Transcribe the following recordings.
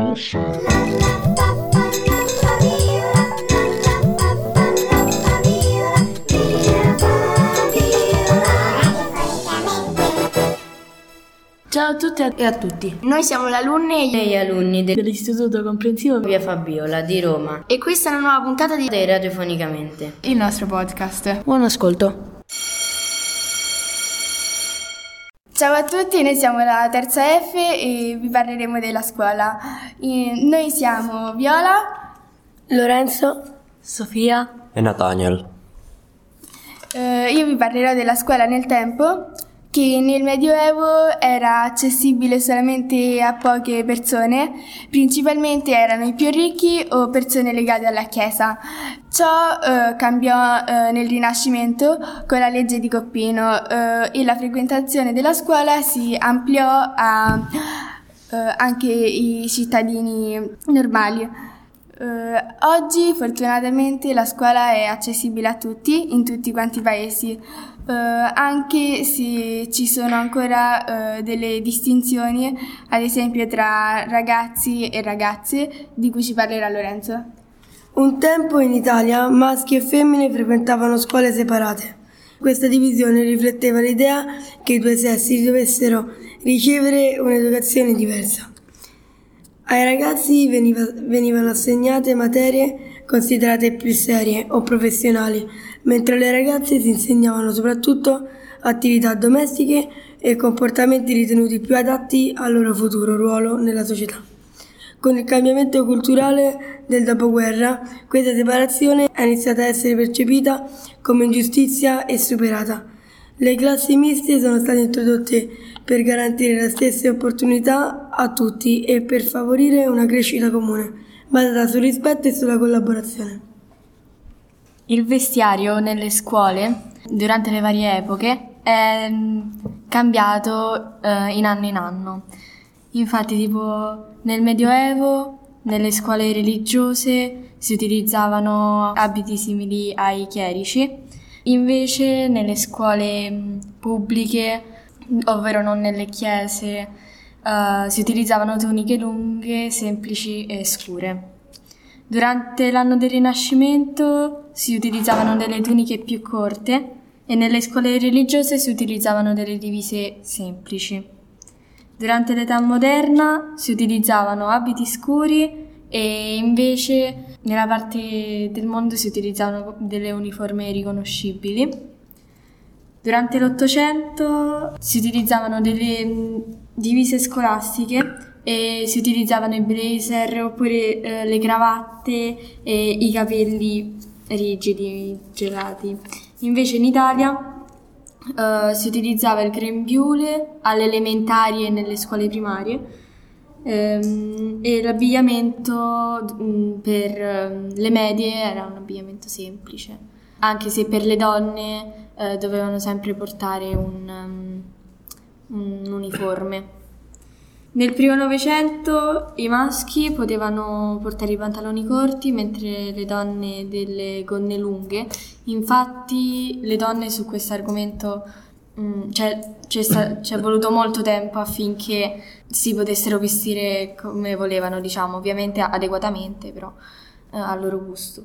Ciao a tutti e a tutti. Noi siamo le alunne e gli alunni dell'Istituto Comprensivo Via Fabiola di Roma e questa è una nuova puntata di Radiofonicamente, il nostro podcast. Buon ascolto. Ciao a tutti, noi siamo la terza F e vi parleremo della scuola. Noi siamo Viola, Lorenzo, Sofia e Nathaniel. Io vi parlerò della scuola nel tempo, che nel Medioevo era accessibile solamente a poche persone, principalmente erano i più ricchi o persone legate alla Chiesa. Ciò cambiò nel Rinascimento con la legge di Coppino e la frequentazione della scuola si ampliò a anche i cittadini normali. Oggi fortunatamente la scuola è accessibile a tutti in tutti quanti i paesi, anche se ci sono ancora delle distinzioni, ad esempio tra ragazzi e ragazze, di cui ci parlerà Lorenzo. Un tempo in Italia maschi e femmine frequentavano scuole separate. Questa divisione rifletteva l'idea che i due sessi dovessero ricevere un'educazione diversa. Ai ragazzi venivano assegnate materie considerate più serie o professionali, mentre alle ragazze si insegnavano soprattutto attività domestiche e comportamenti ritenuti più adatti al loro futuro ruolo nella società. Con il cambiamento culturale del dopoguerra, questa separazione è iniziata a essere percepita come ingiustizia e superata. Le classi miste sono state introdotte per garantire le stesse opportunità a tutti e per favorire una crescita comune, basata sul rispetto e sulla collaborazione. Il vestiario nelle scuole, durante le varie epoche, è cambiato in anno. Infatti, tipo nel Medioevo, nelle scuole religiose si utilizzavano abiti simili ai chierici, invece nelle scuole pubbliche, ovvero non nelle chiese, si utilizzavano tuniche lunghe, semplici e scure. Durante l'anno del Rinascimento si utilizzavano delle tuniche più corte e nelle scuole religiose si utilizzavano delle divise semplici. Durante l'età moderna si utilizzavano abiti scuri e invece nella parte del mondo si utilizzavano delle uniformi riconoscibili. Durante l'Ottocento si utilizzavano delle divise scolastiche e si utilizzavano i blazer oppure le cravatte e i capelli rigidi, gelati. Invece in Italia si utilizzava il grembiule alle elementari e nelle scuole primarie e l'abbigliamento per le medie era un abbigliamento semplice, anche se per le donne dovevano sempre portare un uniforme. Nel primo Novecento i maschi potevano portare i pantaloni corti, mentre le donne delle gonne lunghe. Infatti le donne su questo argomento c'è voluto molto tempo affinché si potessero vestire come volevano, diciamo, ovviamente adeguatamente, però a loro gusto.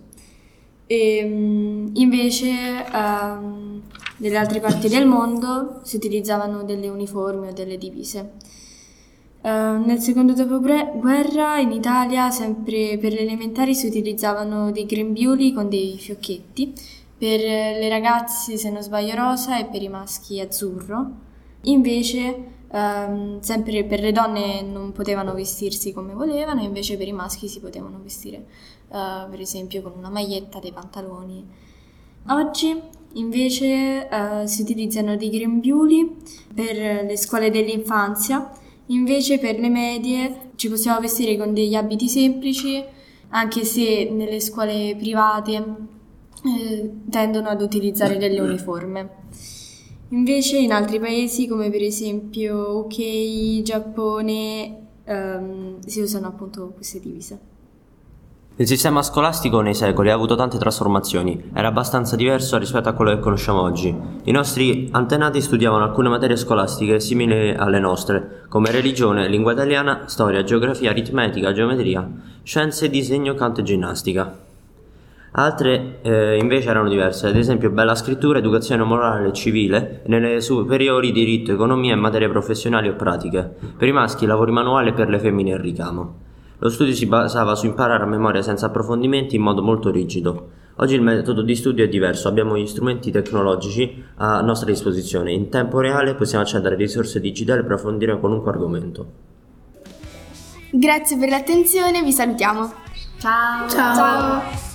E invece nelle altre parti del mondo si utilizzavano delle uniformi o delle divise. Nel secondo dopoguerra in Italia, sempre per le elementari, si utilizzavano dei grembiuli con dei fiocchetti, per le ragazze, se non sbaglio, rosa e per i maschi azzurro. Invece, sempre per le donne non potevano vestirsi come volevano, invece per i maschi si potevano vestire, per esempio, con una maglietta, dei pantaloni. Oggi, invece, si utilizzano dei grembiuli per le scuole dell'infanzia. Invece per le medie ci possiamo vestire con degli abiti semplici, anche se nelle scuole private tendono ad utilizzare delle uniforme. Invece in altri paesi, come per esempio UK, Giappone, si usano appunto queste divise. Il sistema scolastico nei secoli ha avuto tante trasformazioni, era abbastanza diverso rispetto a quello che conosciamo oggi. I nostri antenati studiavano alcune materie scolastiche simili alle nostre, come religione, lingua italiana, storia, geografia, aritmetica, geometria, scienze, disegno, canto e ginnastica. Altre invece erano diverse, ad esempio bella scrittura, educazione morale e civile, e nelle superiori diritto, economia e materie professionali o pratiche, per i maschi lavori manuali e per le femmine il ricamo. Lo studio si basava su imparare a memoria senza approfondimenti in modo molto rigido. Oggi il metodo di studio è diverso, abbiamo gli strumenti tecnologici a nostra disposizione. In tempo reale possiamo accedere a risorse digitali per approfondire qualunque argomento. Grazie per l'attenzione, vi salutiamo. Ciao. Ciao.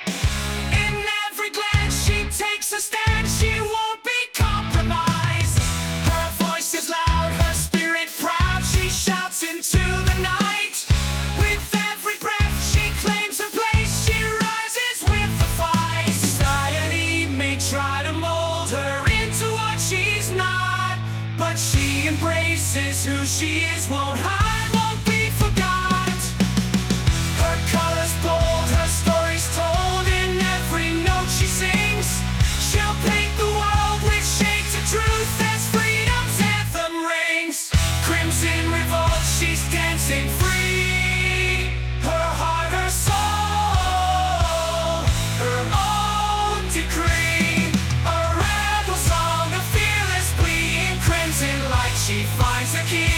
Who she is won't hide, won't be forgot. Her colors bold, her stories told in every note she sings. She'll paint the world with shades of truth as freedom's anthem rings. Crimson revolt, she's dancing free. Her heart, her soul, her own decree. A rebel song, a fearless plea. In crimson light she finds the key.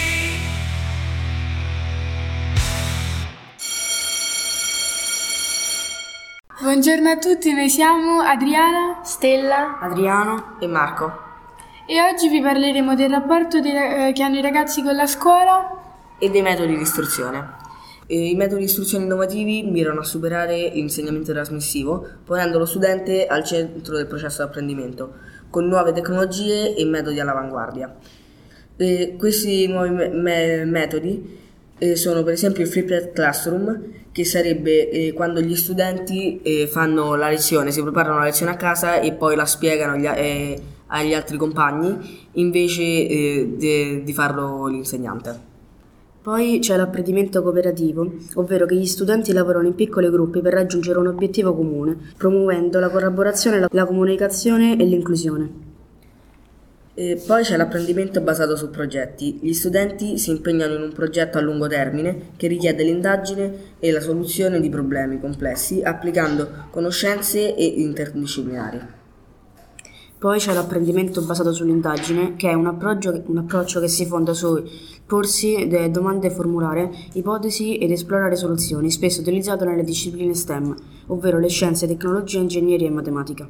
Buongiorno a tutti, noi siamo Adriana, Stella. Adriano e Marco. e oggi vi parleremo del rapporto che hanno i ragazzi con la scuola E dei metodi di istruzione. I metodi di istruzione innovativi mirano a superare l'insegnamento trasmissivo, ponendo lo studente al centro del processo di apprendimento, con nuove tecnologie e metodi all'avanguardia. Questi nuovi metodi sono per esempio il flipped classroom, che sarebbe quando gli studenti fanno la lezione, si preparano la lezione a casa e poi la spiegano agli altri compagni invece di farlo l'insegnante. Poi c'è l'apprendimento cooperativo, ovvero che gli studenti lavorano in piccoli gruppi per raggiungere un obiettivo comune, promuovendo la collaborazione, la comunicazione e l'inclusione. E poi c'è l'apprendimento basato su progetti. Gli studenti si impegnano in un progetto a lungo termine che richiede l'indagine e la soluzione di problemi complessi applicando conoscenze interdisciplinari. Poi c'è l'apprendimento basato sull'indagine, che è un approccio che si fonda su porsi delle domande, formulare ipotesi ed esplorare soluzioni, spesso utilizzato nelle discipline STEM, ovvero le scienze, tecnologia, ingegneria e matematica.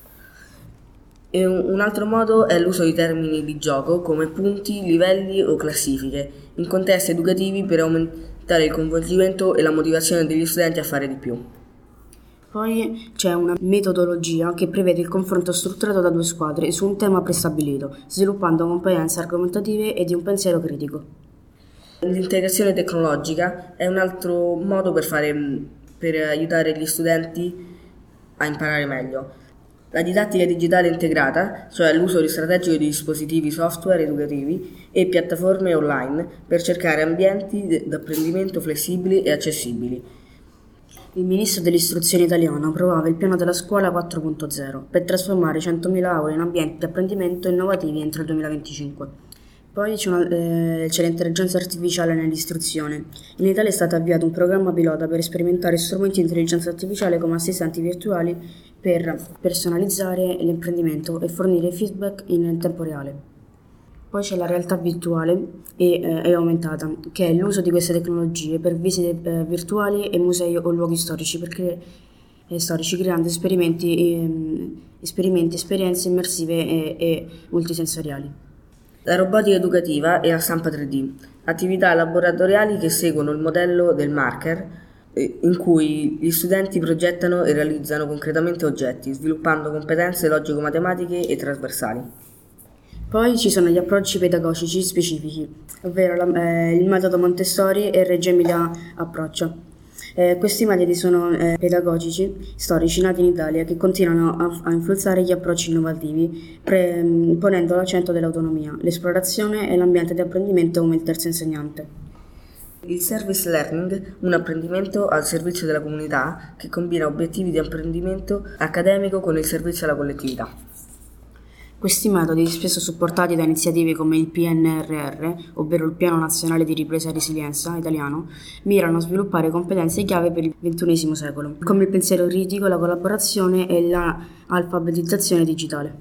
E un altro modo è l'uso di termini di gioco come punti, livelli o classifiche in contesti educativi per aumentare il coinvolgimento e la motivazione degli studenti a fare di più. Poi c'è una metodologia che prevede il confronto strutturato da due squadre su un tema prestabilito, sviluppando competenze argomentative e di un pensiero critico. L'integrazione tecnologica è un altro modo per aiutare gli studenti a imparare meglio. La didattica digitale integrata, cioè l'uso strategico di dispositivi software educativi e piattaforme online per cercare ambienti di apprendimento flessibili e accessibili. Il ministro dell'istruzione italiano approvava il piano della scuola 4.0 per trasformare 100.000 aule in ambienti di apprendimento innovativi entro il 2025. Poi c'è l'intelligenza artificiale nell'istruzione. In Italia è stato avviato un programma pilota per sperimentare strumenti di intelligenza artificiale come assistenti virtuali per personalizzare l'apprendimento e fornire feedback in tempo reale. Poi c'è la realtà virtuale e aumentata, che è l'uso di queste tecnologie per visite virtuali e musei o luoghi storici, creando esperienze immersive e multisensoriali. La robotica educativa e la stampa 3D, attività laboratoriali che seguono il modello del marker, in cui gli studenti progettano e realizzano concretamente oggetti, sviluppando competenze logico-matematiche e trasversali. Poi ci sono gli approcci pedagogici specifici, ovvero il metodo Montessori e il Reggio Emilia approccio. Questi metodi sono pedagogici, storici, nati in Italia, che continuano a influenzare gli approcci innovativi, ponendo l'accento dell'autonomia, l'esplorazione e l'ambiente di apprendimento come il terzo insegnante. Il service learning, un apprendimento al servizio della comunità che combina obiettivi di apprendimento accademico con il servizio alla collettività. Questi metodi, spesso supportati da iniziative come il PNRR, ovvero il Piano Nazionale di Ripresa e Resilienza italiano, mirano a sviluppare competenze chiave per il XXI secolo, come il pensiero critico, la collaborazione e l'alfabetizzazione digitale.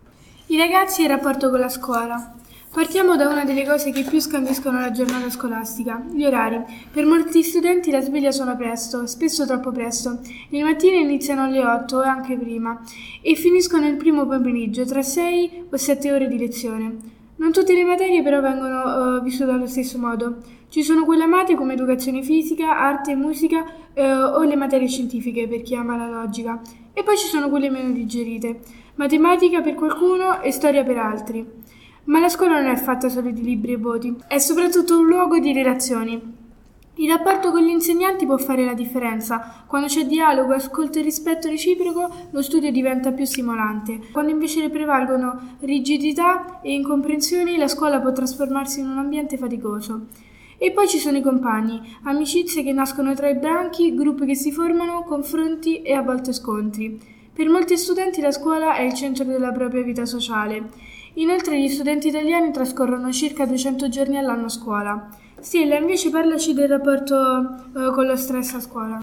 I ragazzi e il rapporto con la scuola. Partiamo da una delle cose che più scandiscono la giornata scolastica, gli orari. Per molti studenti la sveglia suona presto, spesso troppo presto. Le mattine iniziano alle 8 o anche prima e finiscono il primo pomeriggio, tra 6 o 7 ore di lezione. Non tutte le materie però vengono vissute allo stesso modo. Ci sono quelle amate come educazione fisica, arte, musica o le materie scientifiche per chi ama la logica. E poi ci sono quelle meno digerite, matematica per qualcuno e storia per altri. Ma la scuola non è fatta solo di libri e voti, è soprattutto un luogo di relazioni. Il rapporto con gli insegnanti può fare la differenza. Quando c'è dialogo, ascolto e rispetto reciproco, lo studio diventa più stimolante. Quando invece prevalgono rigidità e incomprensioni, la scuola può trasformarsi in un ambiente faticoso. E poi ci sono i compagni, amicizie che nascono tra i banchi, gruppi che si formano, confronti e a volte scontri. Per molti studenti la scuola è il centro della propria vita sociale. Inoltre gli studenti italiani trascorrono circa 200 giorni all'anno a scuola. Stella, invece parlaci del rapporto con lo stress a scuola.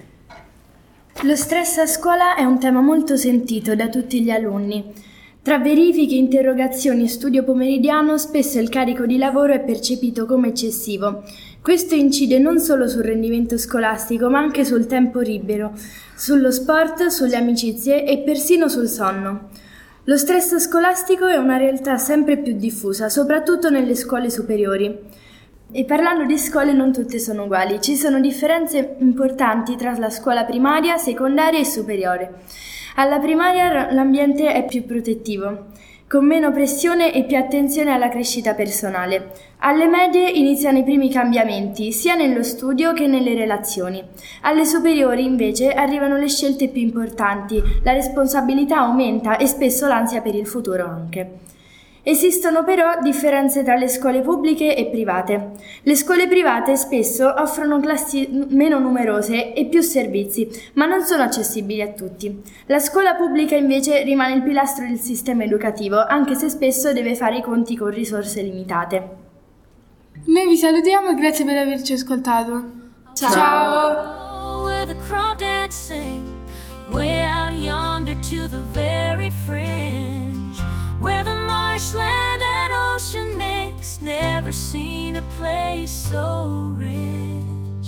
Lo stress a scuola è un tema molto sentito da tutti gli alunni. Tra verifiche, interrogazioni e studio pomeridiano, spesso il carico di lavoro è percepito come eccessivo. Questo incide non solo sul rendimento scolastico, ma anche sul tempo libero, sullo sport, sulle amicizie e persino sul sonno. Lo stress scolastico è una realtà sempre più diffusa, soprattutto nelle scuole superiori. E parlando di scuole, non tutte sono uguali, ci sono differenze importanti tra la scuola primaria, secondaria e superiore. Alla primaria l'ambiente è più protettivo, con meno pressione e più attenzione alla crescita personale. Alle medie iniziano i primi cambiamenti, sia nello studio che nelle relazioni. Alle superiori, invece, arrivano le scelte più importanti, la responsabilità aumenta e spesso l'ansia per il futuro anche. Esistono però differenze tra le scuole pubbliche e private. Le scuole private spesso offrono classi meno numerose e più servizi, ma non sono accessibili a tutti. La scuola pubblica invece rimane il pilastro del sistema educativo, anche se spesso deve fare i conti con risorse limitate. Noi vi salutiamo e grazie per averci ascoltato. Ciao! Where the marshland and ocean mix, never seen a place so rich.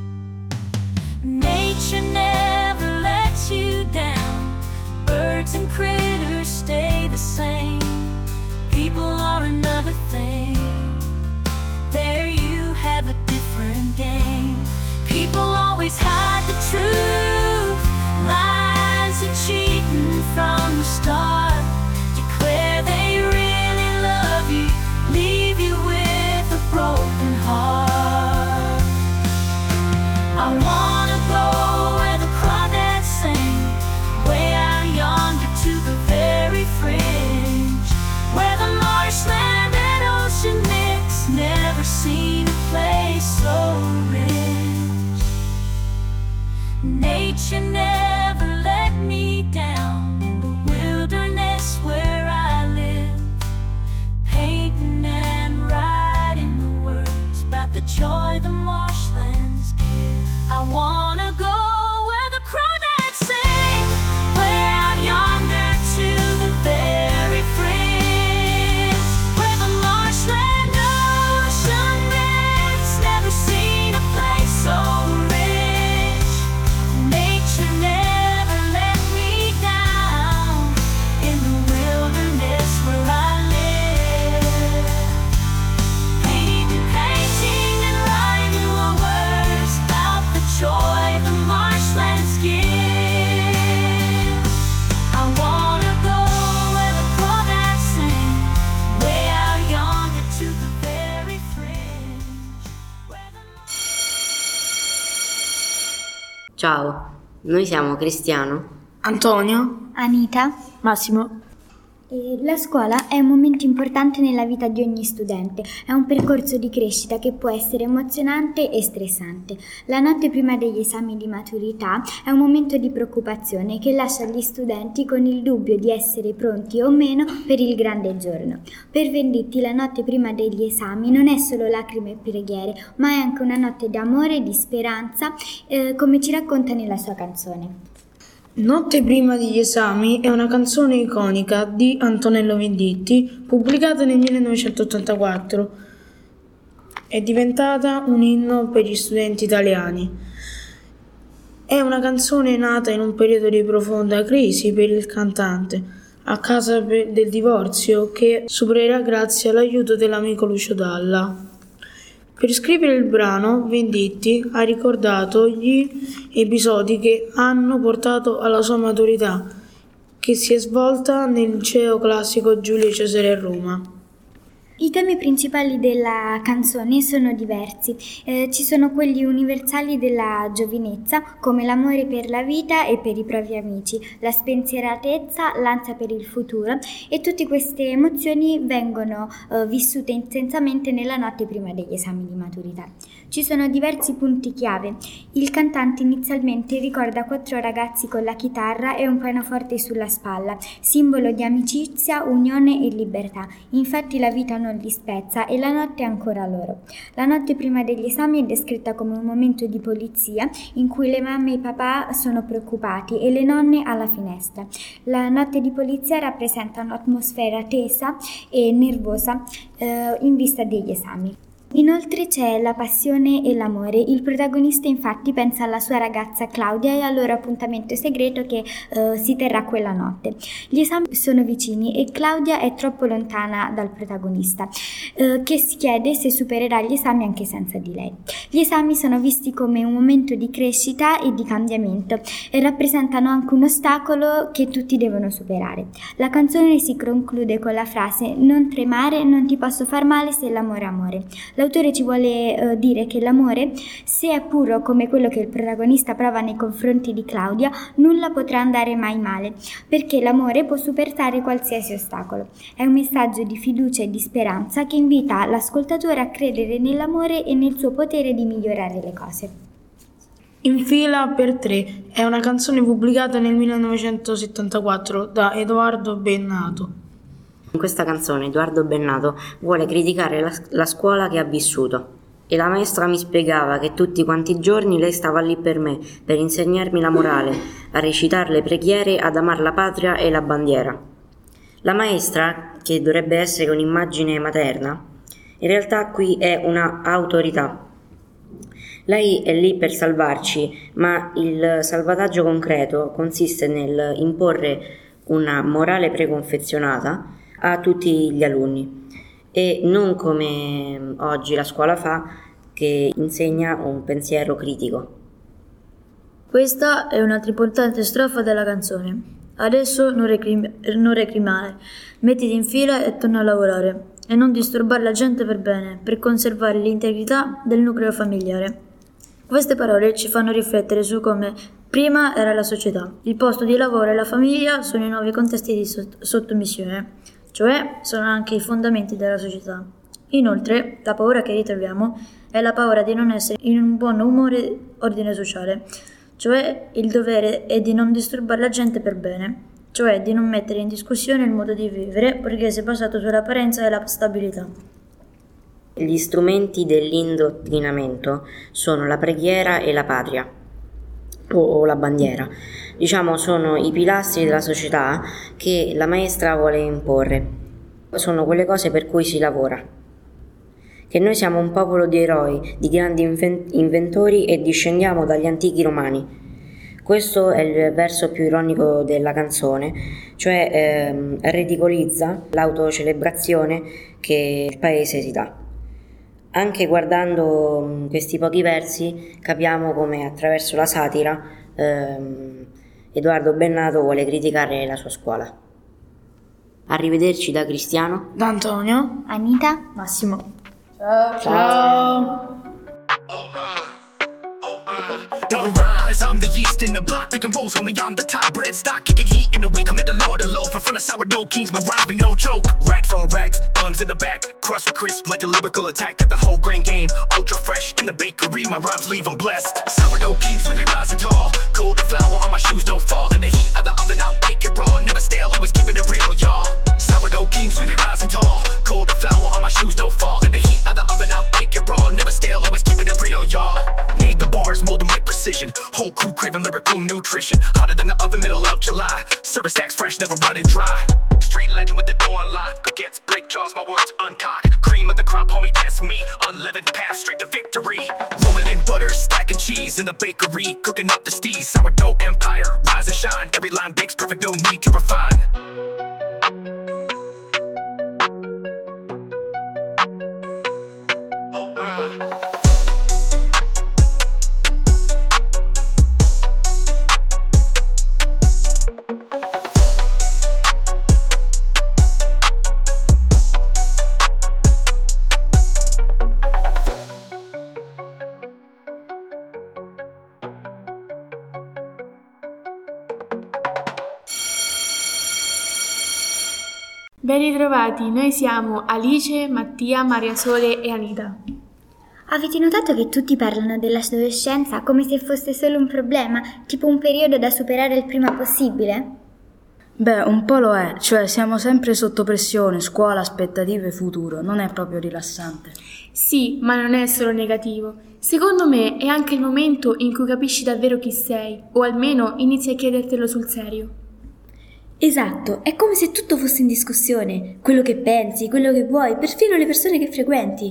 Nature never lets you down, birds and critters stay the same. People are another thing, there you have a different game. People always hide the truth, lies and cheating from the start. Where they really love you, leave you with a broken heart. I wanna go where the crawdads sing, way out yonder to the very fringe, where the marshland and ocean mix, never seen a place so rich. Nature never let me down, in the wilderness where I live, painting and writing the words about the joy the marshlands give. I wanna go where the crawdads sing, way out yonder to the very fringe, where the marshland ocean mix, never seen a place so rich. Nature never let me down, in the wilderness where I live, painting and writing the words about the joy the marshlands give. I wanna go where the crawdads sing, way out yonder to the very fringe, where the Ciao, noi siamo Cristiano, Antonio, Anita, Massimo. La scuola è un momento importante nella vita di ogni studente, è un percorso di crescita che può essere emozionante e stressante. La notte prima degli esami di maturità è un momento di preoccupazione che lascia gli studenti con il dubbio di essere pronti o meno per il grande giorno. Per Venditti la notte prima degli esami non è solo lacrime e preghiere, ma è anche una notte di amore e di speranza, come ci racconta nella sua canzone. Notte prima degli esami è una canzone iconica di Antonello Venditti, pubblicata nel 1984. È diventata un inno per gli studenti italiani. È una canzone nata in un periodo di profonda crisi per il cantante, a causa del divorzio, che supererà grazie all'aiuto dell'amico Lucio Dalla. Per scrivere il brano, Venditti ha ricordato gli episodi che hanno portato alla sua maturità, che si è svolta nel liceo classico Giulio Cesare a Roma. I temi principali della canzone sono diversi, ci sono quelli universali della giovinezza come l'amore per la vita e per i propri amici, la spensieratezza, l'ansia per il futuro e tutte queste emozioni vengono vissute intensamente nella notte prima degli esami di maturità. Ci sono diversi punti chiave. Il cantante inizialmente ricorda 4 ragazzi con la chitarra e un pianoforte sulla spalla, simbolo di amicizia, unione e libertà. Infatti la vita non li spezza e la notte è ancora loro. La notte prima degli esami è descritta come un momento di polizia in cui le mamme e i papà sono preoccupati e le nonne alla finestra. La notte di polizia rappresenta un'atmosfera tesa e nervosa in vista degli esami. Inoltre c'è la passione e l'amore. Il protagonista infatti pensa alla sua ragazza Claudia e al loro appuntamento segreto che si terrà quella notte. Gli esami sono vicini e Claudia è troppo lontana dal protagonista, che si chiede se supererà gli esami anche senza di lei. Gli esami sono visti come un momento di crescita e di cambiamento e rappresentano anche un ostacolo che tutti devono superare. La canzone si conclude con la frase «Non tremare, non ti posso far male se l'amore è amore». L'autore ci vuole dire che l'amore, se è puro come quello che il protagonista prova nei confronti di Claudia, nulla potrà andare mai male, perché l'amore può superare qualsiasi ostacolo. È un messaggio di fiducia e di speranza che invita l'ascoltatore a credere nell'amore e nel suo potere di migliorare le cose. In fila per 3 è una canzone pubblicata nel 1974 da Edoardo Bennato. In questa canzone Edoardo Bennato vuole criticare la scuola che ha vissuto e la maestra mi spiegava che tutti quanti i giorni lei stava lì per me, per insegnarmi la morale, a recitare le preghiere, ad amare la patria e la bandiera. La maestra, che dovrebbe essere un'immagine materna, in realtà qui è una autorità. Lei è lì per salvarci, ma il salvataggio concreto consiste nel imporre una morale preconfezionata a tutti gli alunni e non come oggi la scuola fa, che insegna un pensiero critico. Questa è un'altra importante strofa della canzone. Adesso non recrimare, mettiti in fila e torna a lavorare e non disturbare la gente per bene, per conservare l'integrità del nucleo familiare. Queste parole ci fanno riflettere su come prima era la società, il posto di lavoro e la famiglia sono i nuovi contesti di sottomissione, cioè sono anche i fondamenti della società. Inoltre, la paura che ritroviamo è la paura di non essere in un buon umore ordine sociale, cioè il dovere è di non disturbare la gente per bene, cioè di non mettere in discussione il modo di vivere borghese basato sull'apparenza e la stabilità. Gli strumenti dell'indottrinamento sono la preghiera e la patria, o la bandiera. Diciamo, sono i pilastri della società che la maestra vuole imporre. Sono quelle cose per cui si lavora. Che noi siamo un popolo di eroi, di grandi inventori e discendiamo dagli antichi romani. Questo è il verso più ironico della canzone, cioè ridicolizza l'autocelebrazione che il paese si dà. Anche guardando questi pochi versi capiamo come attraverso la satira Edoardo Bennato vuole criticare la sua scuola. Arrivederci da Cristiano, Da Antonio, Anita, Massimo. ciao. Don't rise, I'm the yeast in the block. They compose only on the top. Bread stock, kicking heat in the week. I'm in the lower the loaf. In front of sourdough kings, my rhyming no joke. Rack for rags, buns in the back. Crust for crisp, like a lyrical attack. At the whole grain game, ultra fresh in the bakery. My rhymes leave them blessed. Sourdough kings when they rising tall. Cold and flour on my shoes don't fall. In the heat of the oven, I'll bake it raw. Never stale, always keeping it real, y'all. Sourdough kings when they rising tall. Cold and flour on my shoes don't fall. In the heat of the oven, I'll bake it raw. Never stale, always keeping it real, y'all. Need the bars, mold them with precision. Whole crew craving lyrical nutrition. Hotter than the oven, middle of July. Service stacks fresh, never running dry. Street legend with the door unlocked. Against brick jaws, my words uncocked. Cream of the crop, homie, that's me. Unleavened path, straight to victory. Rolling in butter, stacking cheese in the bakery. Cooking up the steez, sourdough empire. Rise and shine, every line bakes perfect, no need to refine. Ben ritrovati, noi siamo Alice, Mattia, Maria Sole e Anita. Avete notato che tutti parlano dell'adolescenza come se fosse solo un problema, tipo un periodo da superare il prima possibile? Beh, un po' lo è, cioè siamo sempre sotto pressione, scuola, aspettative, futuro, non è proprio rilassante. Sì, ma non è solo negativo. Secondo me è anche il momento in cui capisci davvero chi sei, o almeno inizi a chiedertelo sul serio. Esatto, è come se tutto fosse in discussione, quello che pensi, quello che vuoi, perfino le persone che frequenti.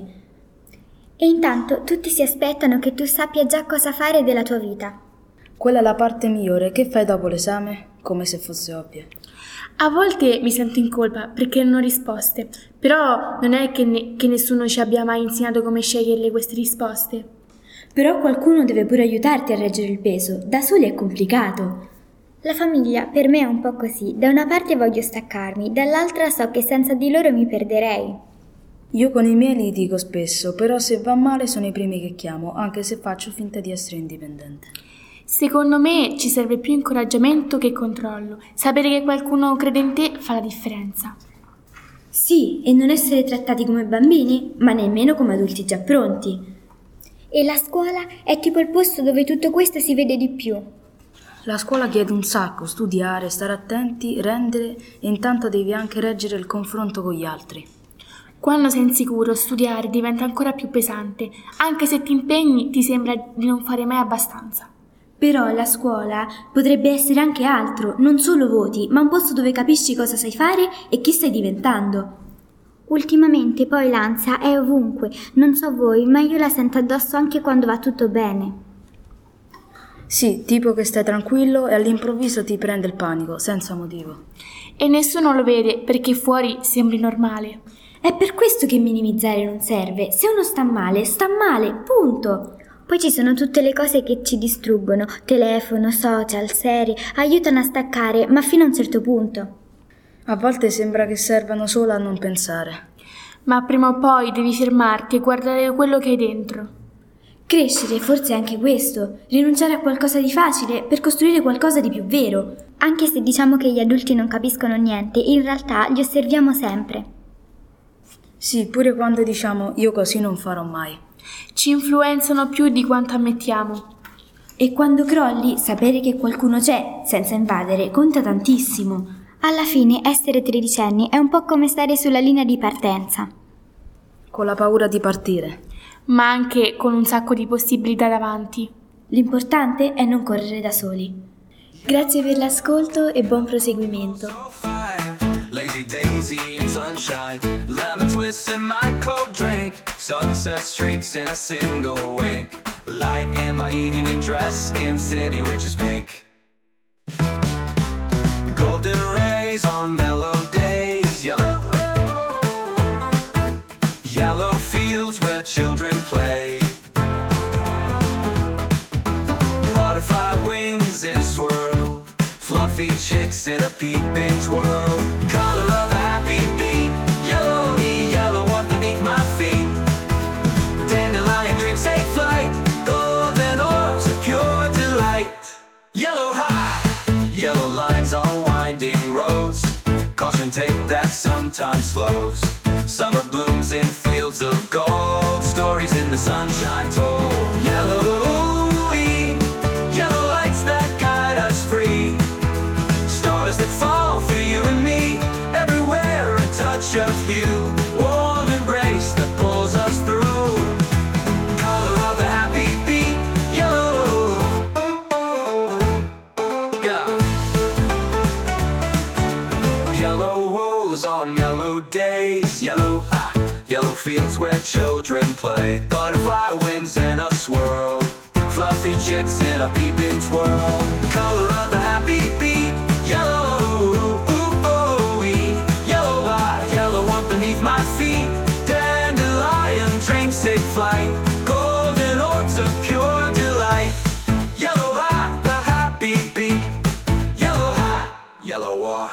E intanto tutti si aspettano che tu sappia già cosa fare della tua vita. Quella è la parte migliore, che fai dopo l'esame? Come se fosse ovvia. A volte mi sento in colpa perché non ho risposte, però non è che nessuno ci abbia mai insegnato come sceglierle queste risposte. Però qualcuno deve pure aiutarti a reggere il peso, da soli è complicato. La famiglia per me è un po' così, da una parte voglio staccarmi, dall'altra so che senza di loro mi perderei. Io con i miei litigo spesso, però se va male sono i primi che chiamo, anche se faccio finta di essere indipendente. Secondo me ci serve più incoraggiamento che controllo. Sapere che qualcuno crede in te fa la differenza. Sì, e non essere trattati come bambini, ma nemmeno come adulti già pronti. E la scuola è tipo il posto dove tutto questo si vede di più. La scuola chiede un sacco, studiare, stare attenti, rendere e intanto devi anche reggere il confronto con gli altri. Quando sei insicuro, studiare diventa ancora più pesante, anche se ti impegni ti sembra di non fare mai abbastanza. Però la scuola potrebbe essere anche altro, non solo voti, ma un posto dove capisci cosa sai fare e chi stai diventando. Ultimamente poi l'ansia è ovunque, non so voi, ma io la sento addosso anche quando va tutto bene. Sì, tipo che stai tranquillo e all'improvviso ti prende il panico, senza motivo. E nessuno lo vede perché fuori sembri normale. È per questo che minimizzare non serve. Se uno sta male, punto. Poi ci sono tutte le cose che ci distruggono, telefono, social, serie, aiutano a staccare, ma fino a un certo punto. A volte sembra che servano solo a non pensare. Ma prima o poi devi fermarti e guardare quello che hai dentro. Crescere forse è anche questo, rinunciare a qualcosa di facile per costruire qualcosa di più vero. Anche se diciamo che gli adulti non capiscono niente, in realtà li osserviamo sempre. Sì, pure quando diciamo io così non farò mai. Ci influenzano più di quanto ammettiamo. E quando crolli, sapere che qualcuno c'è, senza invadere, conta tantissimo. Alla fine, essere tredicenni è un po' come stare sulla linea di partenza. Con la paura di partire. Ma anche con un sacco di possibilità davanti. L'importante è non correre da soli. Grazie per l'ascolto e buon proseguimento. Lazy daisy and sunshine, lemon twists in my cold drink, sunset streaks in a single wink, light in my evening dress, in city which is pink, golden rays on mellow days, yellow fields where children play, butterfly wings in a swirl, fluffy chicks in a peeping twirl, color of happy beat, yellow underneath my feet, dandelion dreams take flight, golden orbs of pure sometimes flows. Summer blooms in fields of gold, stories in the sunshine told. Yellow lights that guide us free, stars that fall for you and me. Everywhere a touch of you, warm embrace that pulls us through. Color of the happy beat, yellow. Yeah. Yellow rose on yellow days, yellow fields where children play. Butterfly wings in a swirl, fluffy chicks in a peeping twirl. The color of the happy beat, yellow. Yellow one beneath my feet. Dandelion trains take flight, golden orbs of pure delight. Yellow high, the happy beat. Yellow high, yellow war.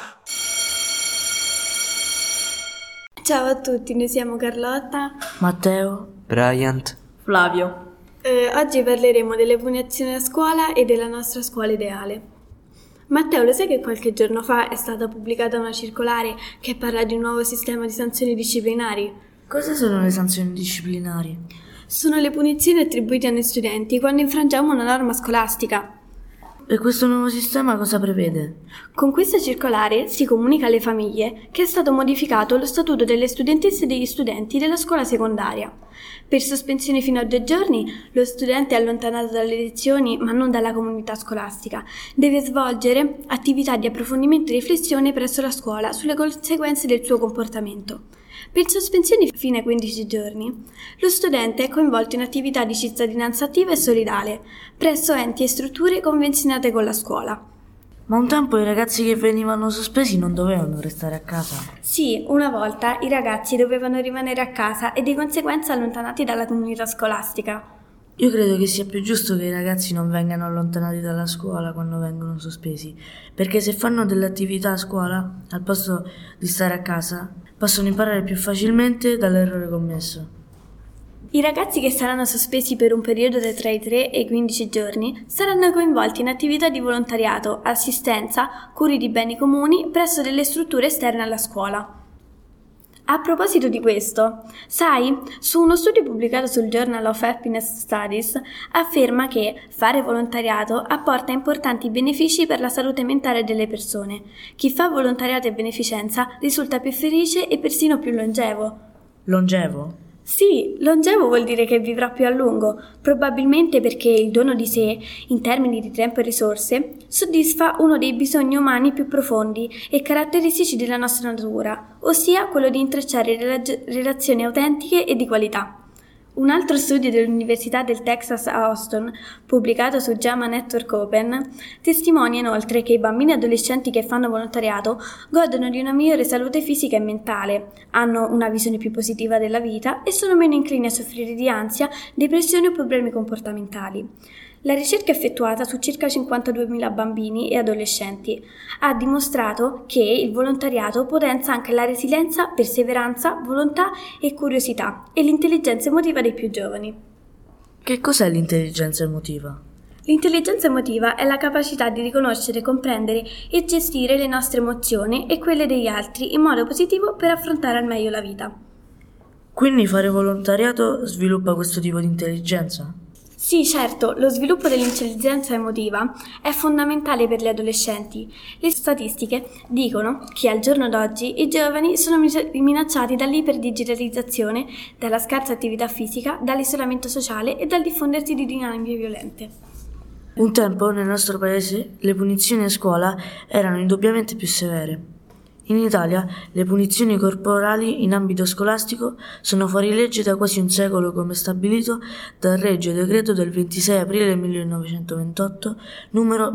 Ciao a tutti, noi siamo Carlotta, Matteo, Bryant, Flavio. Oggi parleremo delle punizioni a scuola e della nostra scuola ideale. Matteo, lo sai che qualche giorno fa è stata pubblicata una circolare che parla di un nuovo sistema di sanzioni disciplinari? Cosa sono le sanzioni disciplinari? Sono le punizioni attribuite a noi studenti quando infrangiamo una norma scolastica. E questo nuovo sistema cosa prevede? Con questa circolare si comunica alle famiglie che è stato modificato lo statuto delle studentesse e degli studenti della scuola secondaria. Per sospensione fino a 2 giorni, lo studente è allontanato dalle lezioni ma non dalla comunità scolastica. Deve svolgere attività di approfondimento e riflessione presso la scuola sulle conseguenze del suo comportamento. Per sospensioni fino ai 15 giorni, lo studente è coinvolto in attività di cittadinanza attiva e solidale presso enti e strutture convenzionate con la scuola. Ma un tempo i ragazzi che venivano sospesi non dovevano restare a casa? Sì, una volta i ragazzi dovevano rimanere a casa e di conseguenza allontanati dalla comunità scolastica. Io credo che sia più giusto che i ragazzi non vengano allontanati dalla scuola quando vengono sospesi, perché se fanno delle attività a scuola, al posto di stare a casa, possono imparare più facilmente dall'errore commesso. I ragazzi che saranno sospesi per un periodo tra i 3 e i 15 giorni saranno coinvolti in attività di volontariato, assistenza, cure di beni comuni presso delle strutture esterne alla scuola. A proposito di questo, sai, su uno studio pubblicato sul Journal of Happiness Studies afferma che fare volontariato apporta importanti benefici per la salute mentale delle persone. Chi fa volontariato e beneficenza risulta più felice e persino più longevo. Longevo? Sì, longevo vuol dire che vivrà più a lungo, probabilmente perché il dono di sé, in termini di tempo e risorse, soddisfa uno dei bisogni umani più profondi e caratteristici della nostra natura, ossia quello di intrecciare relazioni autentiche e di qualità. Un altro studio dell'Università del Texas a Austin, pubblicato su JAMA Network Open, testimonia inoltre che i bambini e adolescenti che fanno volontariato godono di una migliore salute fisica e mentale, hanno una visione più positiva della vita e sono meno inclini a soffrire di ansia, depressione o problemi comportamentali. La ricerca effettuata su circa 52.000 bambini e adolescenti ha dimostrato che il volontariato potenza anche la resilienza, perseveranza, volontà e curiosità e l'intelligenza emotiva dei più giovani. Che cos'è l'intelligenza emotiva? L'intelligenza emotiva è la capacità di riconoscere, comprendere e gestire le nostre emozioni e quelle degli altri in modo positivo per affrontare al meglio la vita. Quindi fare volontariato sviluppa questo tipo di intelligenza? Sì, certo, lo sviluppo dell'intelligenza emotiva è fondamentale per gli adolescenti. Le statistiche dicono che al giorno d'oggi i giovani sono minacciati dall'iperdigitalizzazione, dalla scarsa attività fisica, dall'isolamento sociale e dal diffondersi di dinamiche violente. Un tempo nel nostro paese le punizioni a scuola erano indubbiamente più severe. In Italia le punizioni corporali in ambito scolastico sono fuori legge da quasi un secolo, come stabilito dal Regio Decreto del 26 aprile 1928, numero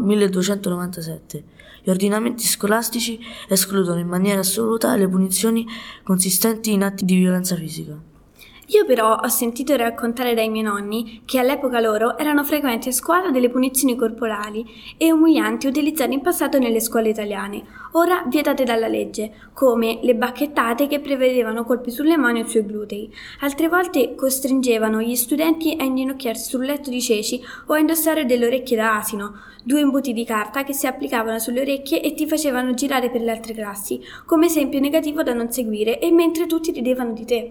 1297. Gli ordinamenti scolastici escludono in maniera assoluta le punizioni consistenti in atti di violenza fisica. Io però ho sentito raccontare dai miei nonni che all'epoca loro erano frequenti a scuola delle punizioni corporali e umilianti utilizzate in passato nelle scuole italiane, ora vietate dalla legge, come le bacchettate che prevedevano colpi sulle mani o sui glutei. Altre volte costringevano gli studenti a inginocchiarsi sul letto di ceci o a indossare delle orecchie da asino, 2 imbuti di carta che si applicavano sulle orecchie e ti facevano girare per le altre classi, come esempio negativo da non seguire e mentre tutti ridevano di te.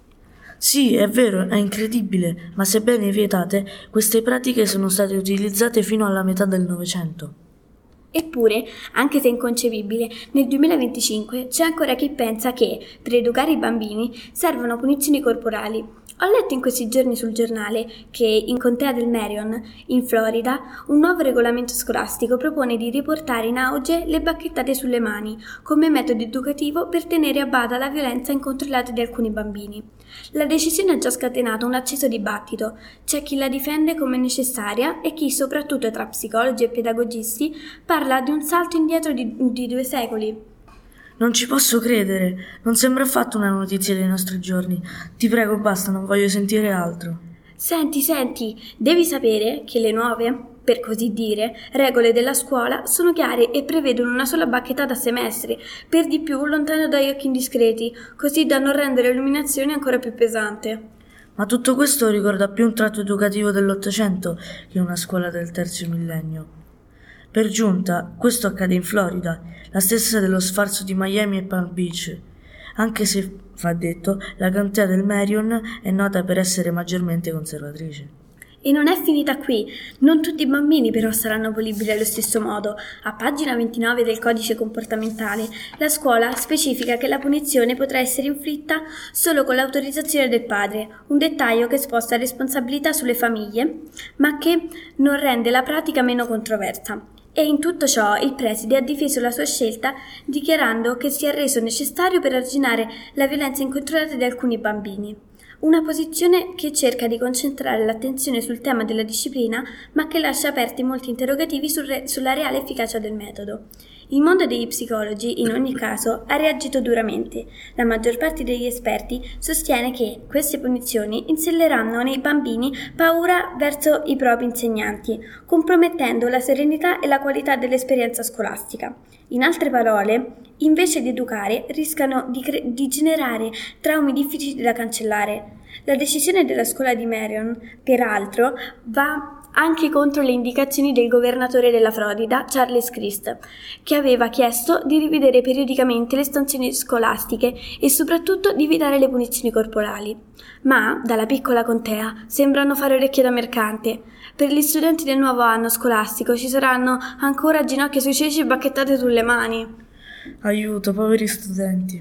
Sì, è vero, è incredibile, ma sebbene vietate, queste pratiche sono state utilizzate fino alla metà del Novecento. Eppure, anche se inconcepibile, nel 2025 c'è ancora chi pensa che, per educare i bambini, servono punizioni corporali. Ho letto in questi giorni sul giornale che in Contea del Marion, in Florida, un nuovo regolamento scolastico propone di riportare in auge le bacchettate sulle mani come metodo educativo per tenere a bada la violenza incontrollata di alcuni bambini. La decisione ha già scatenato un acceso dibattito. C'è chi la difende come necessaria e chi, soprattutto tra psicologi e pedagogisti, parla di un salto indietro di 2 secoli. Non ci posso credere, non sembra affatto una notizia dei nostri giorni. Ti prego, basta, non voglio sentire altro. Senti, devi sapere che le nuove, per così dire, regole della scuola sono chiare e prevedono una sola bacchettata a semestre, per di più lontano dagli occhi indiscreti, così da non rendere l'illuminazione ancora più pesante. Ma tutto questo ricorda più un tratto educativo dell'Ottocento che una scuola del terzo millennio. Per giunta, questo accade in Florida, la stessa dello sfarzo di Miami e Palm Beach, anche se, va detto, la contea del Marion è nota per essere maggiormente conservatrice. E non è finita qui, non tutti i bambini però saranno punibili allo stesso modo. A pagina 29 del codice comportamentale, la scuola specifica che la punizione potrà essere inflitta solo con l'autorizzazione del padre, un dettaglio che sposta responsabilità sulle famiglie, ma che non rende la pratica meno controversa. E in tutto ciò il preside ha difeso la sua scelta dichiarando che si è reso necessario per arginare la violenza incontrollata di alcuni bambini. Una posizione che cerca di concentrare l'attenzione sul tema della disciplina, ma che lascia aperti molti interrogativi sulla reale efficacia del metodo. Il mondo degli psicologi, in ogni caso, ha reagito duramente. La maggior parte degli esperti sostiene che queste punizioni inselleranno nei bambini paura verso i propri insegnanti, compromettendo la serenità e la qualità dell'esperienza scolastica. In altre parole, invece di educare, rischiano di generare traumi difficili da cancellare. La decisione della scuola di Marion, peraltro, va anche contro le indicazioni del governatore della Florida, Charles Crist, che aveva chiesto di rivedere periodicamente le stanzioni scolastiche e soprattutto di evitare le punizioni corporali. Ma, dalla piccola contea, sembrano fare orecchie da mercante. Per gli studenti del nuovo anno scolastico ci saranno ancora ginocchia sui ceci e bacchettate sulle mani. Aiuto, poveri studenti.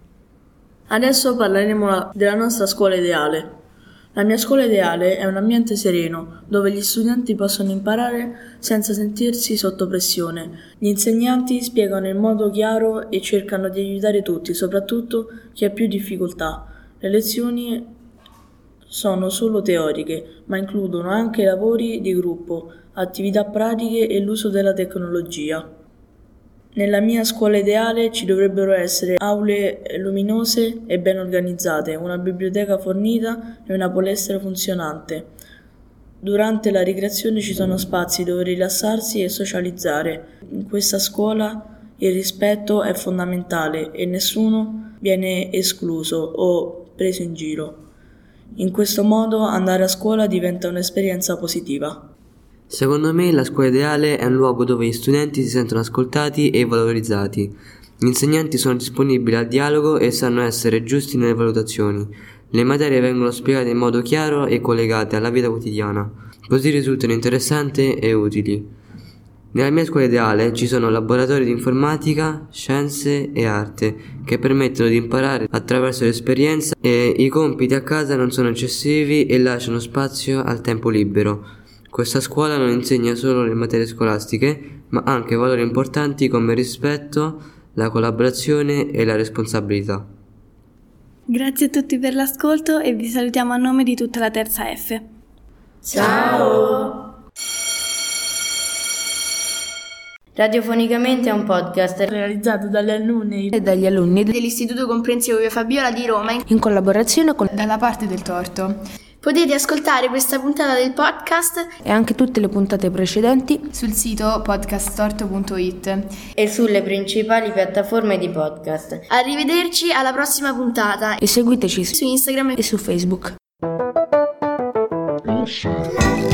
Adesso parleremo della nostra scuola ideale. La mia scuola ideale è un ambiente sereno, dove gli studenti possono imparare senza sentirsi sotto pressione. Gli insegnanti spiegano in modo chiaro e cercano di aiutare tutti, soprattutto chi ha più difficoltà. Le lezioni sono solo teoriche, ma includono anche lavori di gruppo, attività pratiche e l'uso della tecnologia. Nella mia scuola ideale ci dovrebbero essere aule luminose e ben organizzate, una biblioteca fornita e una palestra funzionante. Durante la ricreazione ci sono spazi dove rilassarsi e socializzare. In questa scuola il rispetto è fondamentale e nessuno viene escluso o preso in giro. In questo modo andare a scuola diventa un'esperienza positiva. Secondo me la scuola ideale è un luogo dove gli studenti si sentono ascoltati e valorizzati. Gli insegnanti sono disponibili al dialogo e sanno essere giusti nelle valutazioni. Le materie vengono spiegate in modo chiaro e collegate alla vita quotidiana, così risultano interessanti e utili. Nella mia scuola ideale ci sono laboratori di informatica, scienze e arte che permettono di imparare attraverso l'esperienza e i compiti a casa non sono eccessivi e lasciano spazio al tempo libero. Questa scuola non insegna solo le materie scolastiche, ma anche valori importanti come il rispetto, la collaborazione e la responsabilità. Grazie a tutti per l'ascolto e vi salutiamo a nome di tutta la terza F. Ciao! Radiofonicamente è un podcast realizzato dalle alunne e dagli alunni dell'Istituto Comprensivo Via Fabiola di Roma in collaborazione con Dalla parte del torto. Potete ascoltare questa puntata del podcast e anche tutte le puntate precedenti sul sito podcasttorto.it e sulle principali piattaforme di podcast. Arrivederci alla prossima puntata e seguiteci su Instagram e su Facebook.